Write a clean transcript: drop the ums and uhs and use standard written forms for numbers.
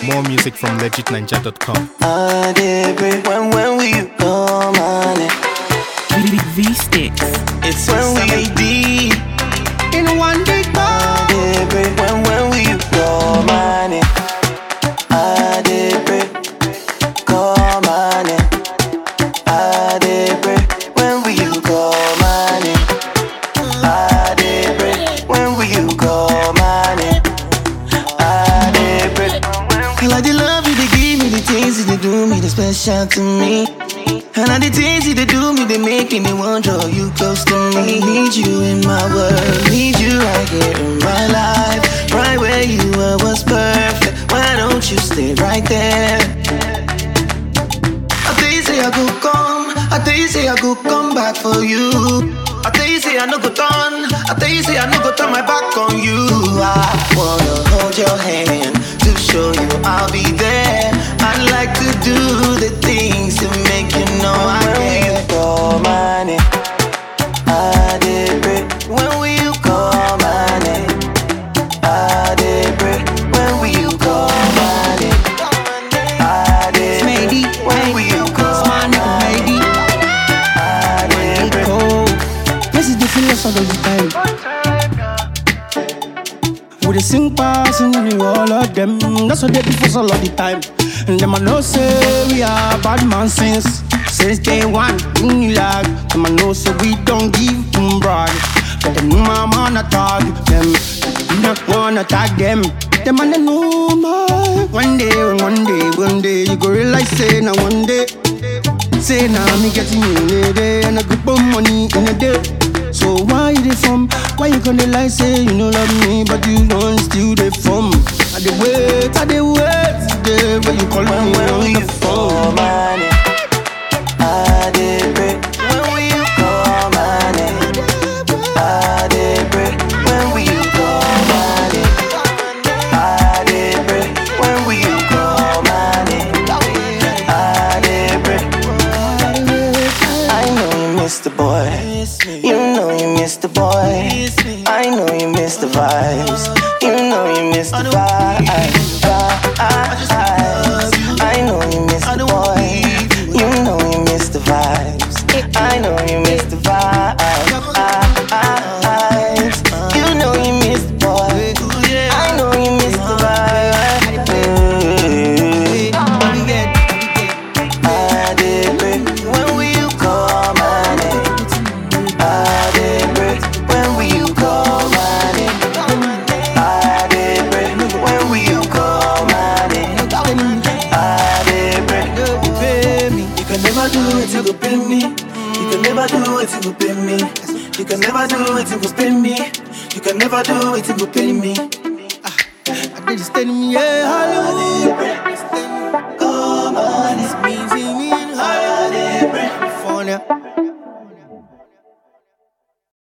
More music from legitninja.com. When will you come on it? V-Sticks. It's when we deep in one big ball. When will you come on it? Come on it. When will you come on it? When will you come on it? I like the love you they give me, the things that they do me, they special to me. And all the things that they do me, they make me want to draw you close to me. Need you in my world, need you right here in my life. Right where you were was perfect. Why don't you stay right there? I tell you say I go come, I tell you say I go come back for you. I tell you say I no go turn, I tell you say I no go turn my back on you. I wanna hold your hand to show you I'll be there. I'd like to do the things to make you know I care. Come on it, when will you come on it? When will you come on it? When will you come on it? This is the philosophy of the time. We dey sing pass in all of them. That's what they do for all of the time. And them I know say we are bad man since day one. In lag, them I know say we don't give them brag. But them my man attack them. We not wanna tag them. Them man they know my. One day you go realize say now one day. Say now me getting you in a day and I go put money in a day. So why you dey from? Why you gonna lie say you no love me but you don't still dey from? I dey wait, the way you call me on the phone. When will you come on it? When will you come on it? When will you come on it? I know you miss the boy. You know you miss the boy. I know you miss the vibes. You know you miss the vibes. I know you miss the boy. You know you miss the vibes. I know you miss the vibes. You know you miss the boy. I know you miss the vibes. When will you come on it? When will you come on it? When will you come on it? You can never do it to go pay me. You can never do it to go pay me. You can never do it to go pay me. You can never do it to go pay me. I just tell me, yeah, Hollywood.